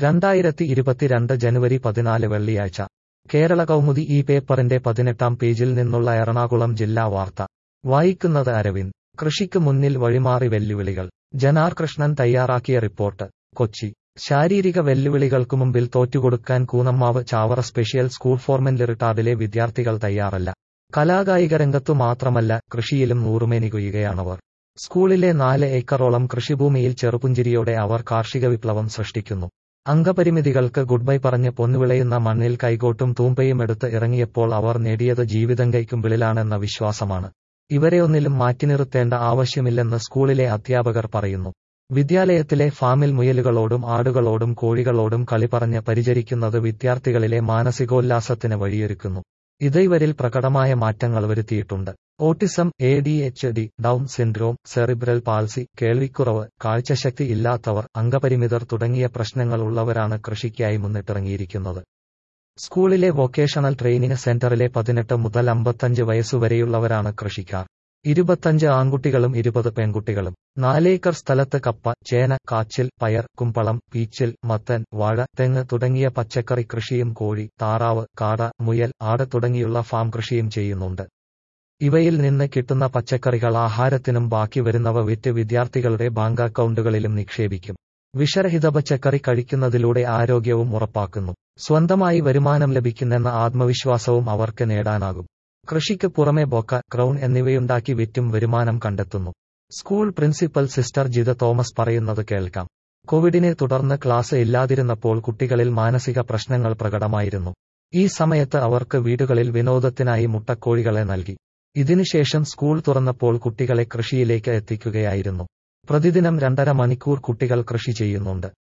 2022 ജനുവരി 14 വെള്ളിയാഴ്ച കേരള കൗമുദി ഈ പേപ്പറിന്റെ 18-ാം പേജിൽ നിന്നുള്ള എറണാകുളം ജില്ലാ വാർത്ത വായിക്കുന്നത് അരവിന്ദ്. കൃഷിക്ക് മുന്നിൽ വഴിമാറി വെല്ലുവിളികൾ. ജനാർ കൃഷ്ണൻ തയ്യാറാക്കിയ റിപ്പോർട്ട്. കൊച്ചി. ശാരീരിക വെല്ലുവിളികൾക്കു മുമ്പിൽ തോറ്റുകൊടുക്കാൻ കൂനമ്മാവ് ചാവറ സ്പെഷ്യൽ സ്കൂൾ ഫോർമെന്റ് റിട്ടാർഡിലെ വിദ്യാർത്ഥികൾ തയ്യാറല്ല. കലാകായിക രംഗത്തു മാത്രമല്ല, കൃഷിയിലും നൂറുമേനി കൊയ്യുകയാണവർ. സ്കൂളിലെ 4 ഏക്കറോളം കൃഷിഭൂമിയിൽ ചെറുപുഞ്ചിരിയോടെ അവർ കാർഷിക വിപ്ലവം സൃഷ്ടിക്കുന്നു. അംഗപരിമിതികൾക്ക് ഗുഡ്ബൈ പറഞ്ഞ് പൊന്നുവിളയുന്ന മണ്ണിൽ കൈകോട്ടും തൂമ്പയും എടുത്ത് ഇറങ്ങിയപ്പോൾ അവർ നേടിയത് ജീവിതം കൈക്കുമ്പിളിലാണെന്ന വിശ്വാസമാണ്. ഇവരെ ഒന്നിലും മാറ്റിനിർത്തേണ്ട ആവശ്യമില്ലെന്ന് സ്കൂളിലെ അധ്യാപകർ പറയുന്നു. വിദ്യാലയത്തിലെ ഫാമിൽ മുയലുകളോടും ആടുകളോടും കോഴികളോടും കളി പറഞ്ഞ് പരിചരിക്കുന്നത് വിദ്യാർത്ഥികളിലെ മാനസികോല്ലാസത്തിന് വഴിയൊരുക്കുന്നു. ഇത് ഇവരിൽ പ്രകടമായ മാറ്റങ്ങൾ വരുത്തിയിട്ടുണ്ട്. Autism, ADHD, down syndrome, cerebral palsy, കേൾവിക്കുറവ്, കാഴ്ചശക്തി ഇല്ലാത്തവർ, അംഗപരിമിതർ തുടങ്ങിയ പ്രശ്നങ്ങൾ ഉള്ളവരാണ് കൃഷിക്കായി മുന്നിട്ടിറങ്ങിയിരിക്കുന്നത്. സ്കൂളിലെ വൊക്കേഷണൽ ട്രെയിനിങ് സെന്ററിലെ 18 മുതൽ 55 വയസ്സുവരെയുള്ളവരാണ് കൃഷിക്കാർ. 25 ആൺകുട്ടികളും 20 പെൺകുട്ടികളും. 4 ഏക്കർ സ്ഥലത്ത് കപ്പ, ചേന, കാച്ചിൽ, പയർ, കുമ്പളം, പീച്ചിൽ, മത്തൻ, വാഴ, തെങ്ങ് തുടങ്ങിയ പച്ചക്കറി കൃഷിയും കോഴി, താറാവ്, കാട, മുയൽ, ആട് തുടങ്ങിയുള്ള ഫാം കൃഷിയും ചെയ്യുന്നുണ്ട്. ഇവയിൽ നിന്ന് കിട്ടുന്ന പച്ചക്കറികൾ ആഹാരത്തിനും ബാക്കി വരുന്നവ വിറ്റ് വിദ്യാർത്ഥികളുടെ ബാങ്ക് അക്കൗണ്ടുകളിലും നിക്ഷേപിക്കും. വിഷരഹിത പച്ചക്കറി കഴിക്കുന്നതിലൂടെ ആരോഗ്യവും ഉറപ്പാക്കുന്നു. സ്വന്തമായി വരുമാനം ലഭിക്കുന്നെന്ന ആത്മവിശ്വാസവും അവർക്ക് നേടാനാകും. കൃഷിക്ക് പുറമെ ബൊക്ക, ക്രൗൺ എന്നിവയുണ്ടാക്കി വിറ്റും വരുമാനം കണ്ടെത്തുന്നു. School principal sister Jitha Thomas പറയുന്നത് കേൾക്കാം. കോവിഡിനെ തുടർന്ന് ക്ലാസ് ഇല്ലാതിരുന്നപ്പോൾ കുട്ടികളിൽ മാനസിക പ്രശ്നങ്ങൾ പ്രകടമായിരുന്നു. ഈ സമയത്ത് അവർക്ക് വീടുകളിൽ വിനോദത്തിനായി മുട്ടക്കോഴികളെ നൽകി. ഇതിനുശേഷം സ്കൂൾ തുറന്നപ്പോൾ കുട്ടികളെ കൃഷിയിലേക്ക് എത്തിക്കുകയായിരുന്നു. പ്രതിദിനം 2.5 മണിക്കൂർ കുട്ടികൾ കൃഷി ചെയ്യുന്നുണ്ട്.